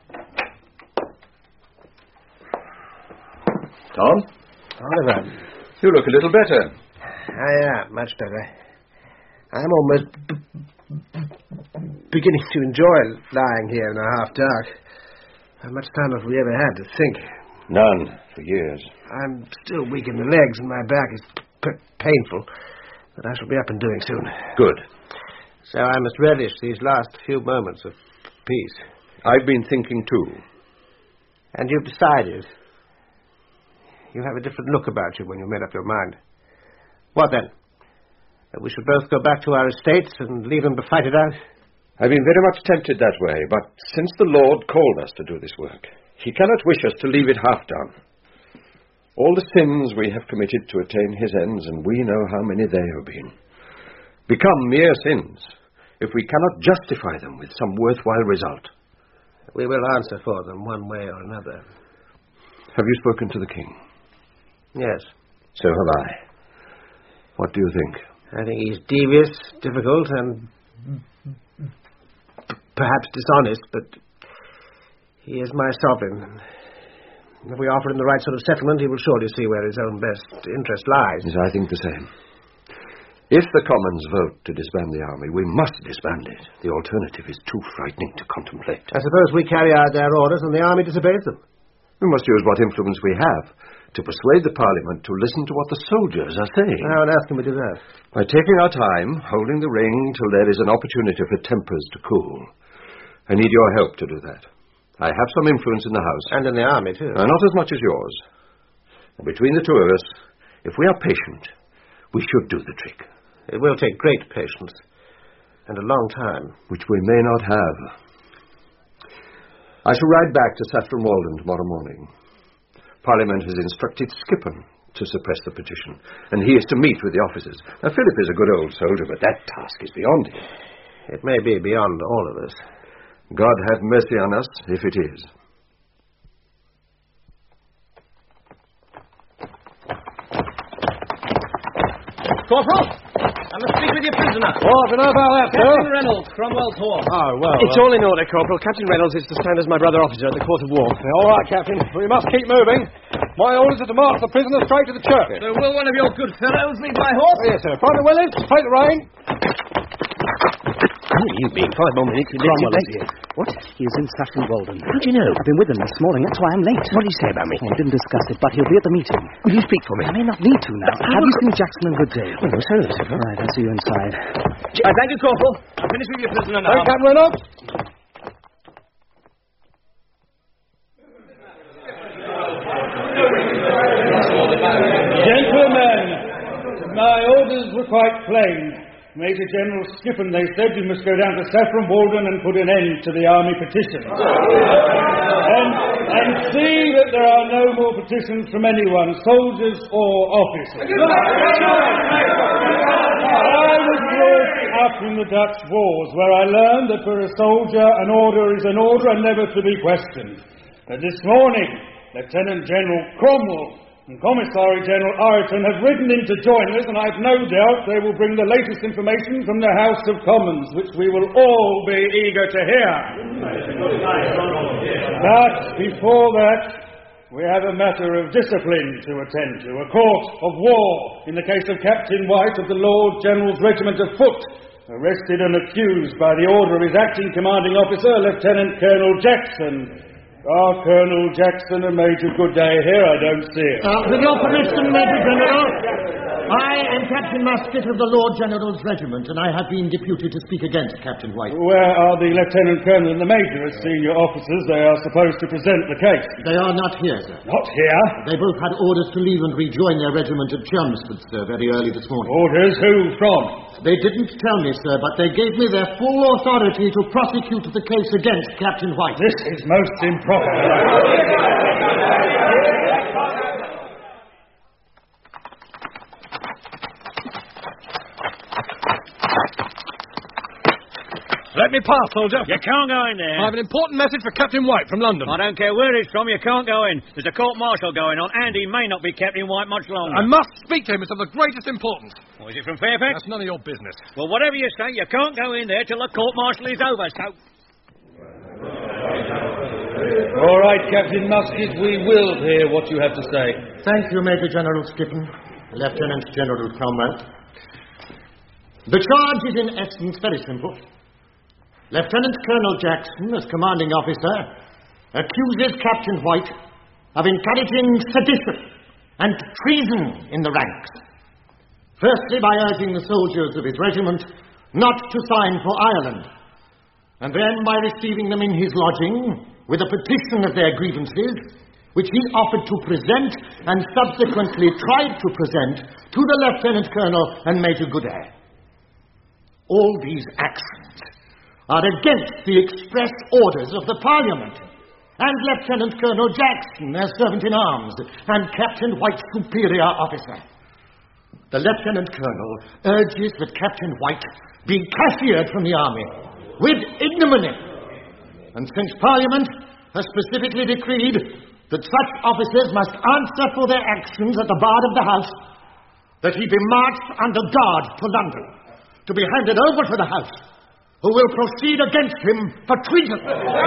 Tom? Oliver. You look a little better. I am, much better. I'm almost beginning to enjoy lying here in the half-dark. How much time have we ever had to think? None, for years. I'm still weak in the legs and my back is painful, but I shall be up and doing soon. Good. So I must relish these last few moments of peace. I've been thinking too. And you've decided? You have a different look about you when you made up your mind. What then? That we should both go back to our estates and leave them to fight it out? I've been very much tempted that way, but since the Lord called us to do this work, he cannot wish us to leave it half done. All the sins we have committed to attain his ends, and we know how many they have been, become mere sins if we cannot justify them with some worthwhile result. We will answer for them one way or another. Have you spoken to the king? Yes. So have I. What do you think? I think he's devious, difficult, and perhaps dishonest, but he is my sovereign. If we offer him the right sort of settlement, he will surely see where his own best interest lies. Yes, I think the same. If the Commons vote to disband the army, we must disband it. The alternative is too frightening to contemplate. I suppose we carry out their orders and the army disobeys them. We must use what influence we have to persuade the Parliament to listen to what the soldiers are saying. How on earth can we do that? By taking our time, holding the ring till there is an opportunity for tempers to cool. I need your help to do that. I have some influence in the House. And in the army, too. Not as much as yours. And between the two of us, if we are patient, we should do the trick. It will take great patience. And a long time. Which we may not have. I shall ride back to Saffron Walden tomorrow morning. Parliament has instructed Skippon to suppress the petition, and he is to meet with the officers. Now, Philip is a good old soldier, but that task is beyond him. It may be beyond all of us. God have mercy on us, if it is. Corporal, I must speak with your prisoner. Oh, I don't know about that, sir. Captain Reynolds, Cromwell's horse. Oh, well. It's all in order, Corporal. Captain Reynolds is to stand as my brother officer at the court of war. All right, Captain. We must keep moving. My orders are to march the prisoner straight to the church. So will one of your good fellows lead my horse? Yes, sir. Private Willis, take the rein. You've been 5 more minutes. Cromwell is here. What? He is in Saffron Walden. How do you know? I've been with him this morning. That's why I'm late. What did he say about me? I didn't discuss it, but he'll be at the meeting. Will you speak for me? I may not need to now. Have you seen Jackson and Gooddale? Oh, no, sir. Right, I'll see you inside. Thank you, Corporal. I'll finish with your prisoner now. Hey, Captain Reynolds. Gentlemen, my orders were quite plain. Major General Skippon, they said, you must go down to Saffron Walden and put an end to the army petition. And see that there are no more petitions from anyone, soldiers or officers. I was brought up in the Dutch wars, where I learned that for a soldier an order is an order and never to be questioned. But this morning, Lieutenant General Cromwell and Commissary General Ireton have ridden in to join us, and I've no doubt they will bring the latest information from the House of Commons, which we will all be eager to hear. But before that, we have a matter of discipline to attend to, a court of war in the case of Captain White of the Lord General's Regiment of Foot, arrested and accused by the order of his acting commanding officer, Lieutenant Colonel Jackson. Colonel Jackson and Major Goodday here, I don't see it. With your permission, Major General, I am Captain Musket of the Lord General's Regiment, and I have been deputed to speak against Captain White. Where are the Lieutenant Colonel and the Major as senior officers? They are supposed to present the case. They are not here, sir. Not here? They both had orders to leave and rejoin their regiment at Chelmsford, sir, very early this morning. Orders? Who from? They didn't tell me, sir, but they gave me their full authority to prosecute the case against Captain White. This is most improper. Let me pass, soldier. You can't go in there. I have an important message for Captain White from London. I don't care where it's from, you can't go in. There's a court-martial going on, and he may not be Captain White much longer. I must speak to him. It's of the greatest importance. Oh, is it from Fairfax? That's none of your business. Well, whatever you say, you can't go in there till the court-martial is over, so... All right, Captain Musket, we will hear what you have to say. Thank you, Major General Skippen, Lieutenant General Cromwell. The charge is in essence very simple. Lieutenant Colonel Jackson, as commanding officer, accuses Captain White of encouraging sedition and treason in the ranks. Firstly, by urging the soldiers of his regiment not to sign for Ireland, and then by receiving them in his lodging with a petition of their grievances, which he offered to present and subsequently tried to present to the Lieutenant Colonel and Major Goodare. All these actions are against the express orders of the Parliament and Lieutenant Colonel Jackson, their servant-in-arms, and Captain White's superior officer. The Lieutenant Colonel urges that Captain White be cashiered from the army with ignominy, and since Parliament has specifically decreed that such officers must answer for their actions at the bar of the House, that he be marched under guard to London, to be handed over to the House, who will proceed against him for treason.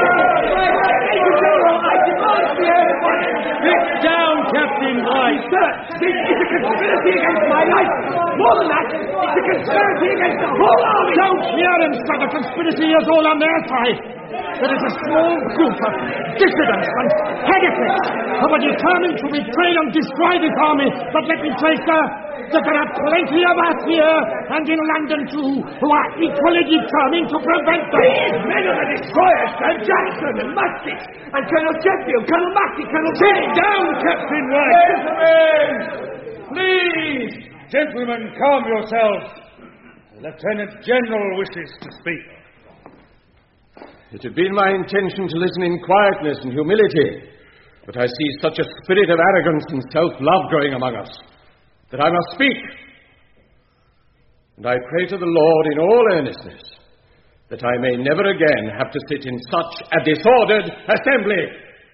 Sit down, Captain White. Sir, this is a conspiracy against my life. More than that, it's a conspiracy against the whole army. Don't hear him, sir. The conspiracy is all on their side. There is a small group of dissidents and heretics who are determined to betray and destroy this army. But let me say, sir, that there are plenty of us here, and in London too, who are equally determined to prevent them. These men are the destroyers, Sir Jackson and Musket, and Colonel Sheffield, Colonel Mackey, Colonel... Sit down, Captain White! Gentlemen! Please! Gentlemen, calm yourselves. The Lieutenant General wishes to speak. It had been my intention to listen in quietness and humility, but I see such a spirit of arrogance and self-love growing among us that I must speak. And I pray to the Lord in all earnestness that I may never again have to sit in such a disordered assembly.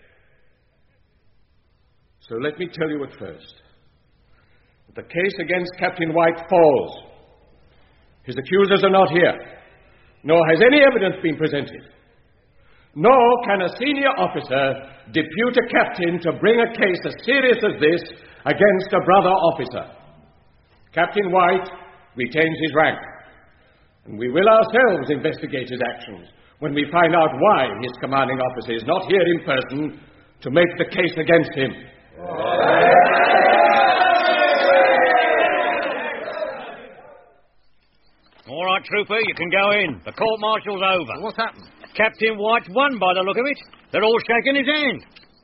So let me tell you at first that the case against Captain White falls. His accusers are not here, nor has any evidence been presented. Nor can a senior officer depute a captain to bring a case as serious as this against a brother officer. Captain White retains his rank, and we will ourselves investigate his actions when we find out why his commanding officer is not here in person to make the case against him. All right, trooper, you can go in. The court-martial's over. What's happened? Captain White's won by the look of it. They're all shaking his hand.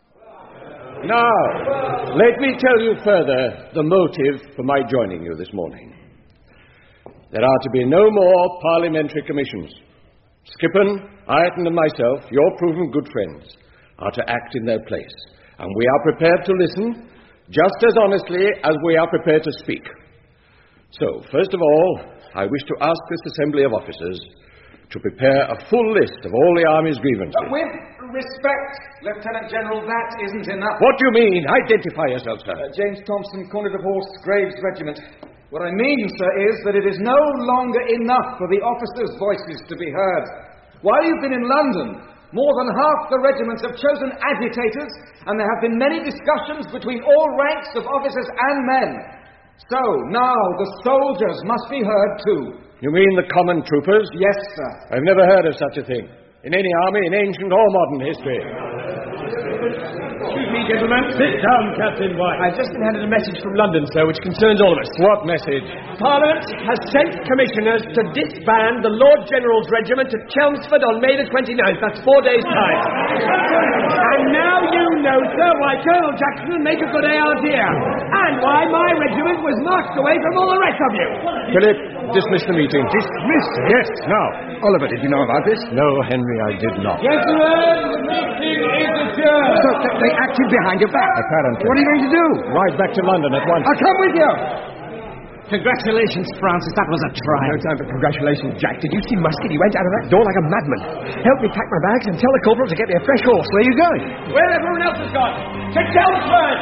Now, let me tell you further the motive for my joining you this morning. There are to be no more parliamentary commissions. Skippen, Ireton and myself, your proven good friends, are to act in their place. And we are prepared to listen just as honestly as we are prepared to speak. So, first of all, I wish to ask this assembly of officers to prepare a full list of all the Army's grievances. With respect, Lieutenant General, that isn't enough. What do you mean? Identify yourself, sir. James Thompson, Cornet of Horse, Graves Regiment. What I mean, sir, is that it is no longer enough for the officers' voices to be heard. While you've been in London, more than half the regiments have chosen agitators, and there have been many discussions between all ranks of officers and men. So, now the soldiers must be heard too. You mean the common troopers? Yes, sir. I've never heard of such a thing. In any army, in ancient or modern history. Excuse me, gentlemen. Sit down, Captain White. I've just been handed a message from London, sir, which concerns all of us. What message? Parliament has sent commissioners to disband the Lord General's regiment at Chelmsford on May the 29th. That's 4 days' time. And now you know, sir, why Colonel Jackson and Major Goodare aren't here. And why my regiment was marched away from all the rest of you. Philip, dismiss the meeting. Dismissed? Yes. Now, Oliver, did you know about this? No, Henry, I did not. Gentlemen, the meeting is adjourned. So they acted behind your back. Apparently. What are you going to do? Ride back to London at once. I'll come with you. Congratulations, Francis. That was a try. No time for congratulations, Jack. Did you see Musket? He went out of that door like a madman. Help me pack my bags and tell the corporal to get me a fresh horse. Where are you going? Where everyone else has gone. To Chelmsford!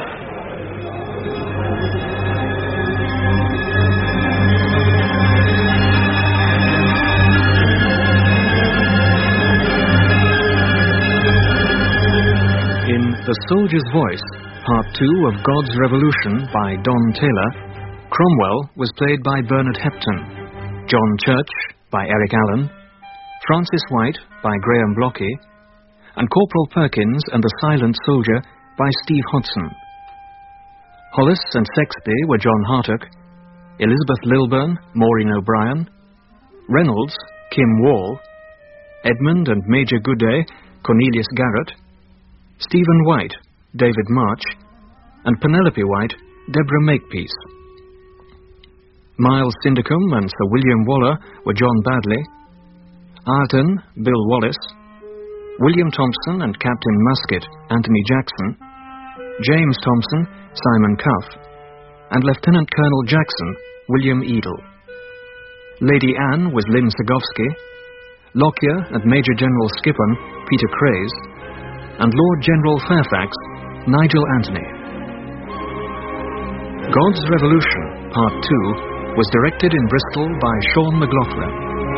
In The Soldier's Voice, Part 2 of God's Revolution by Don Taylor, Cromwell was played by Bernard Hepton, John Church by Eric Allen, Francis White by Graham Blockey, and Corporal Perkins and the Silent Soldier by Steve Hodson. Hollis and Sexby were John Hartock, Elizabeth Lilburn, Maureen O'Brien, Reynolds, Kim Wall, Edmund and Major Gooday, Cornelius Garrett, Stephen White, David March, and Penelope White, Deborah Makepeace. Miles Syndicum and Sir William Waller were John Badley, Arden, Bill Wallace, William Thompson and Captain Musket, Anthony Jackson, James Thompson, Simon Cuff, and Lieutenant Colonel Jackson, William Edel. Lady Anne was Lynn Segovsky, Lockyer and Major General Skippon, Peter Craze, and Lord General Fairfax, Nigel Anthony. God's Revolution, Part 2, was directed in Bristol by Sean McLaughlin.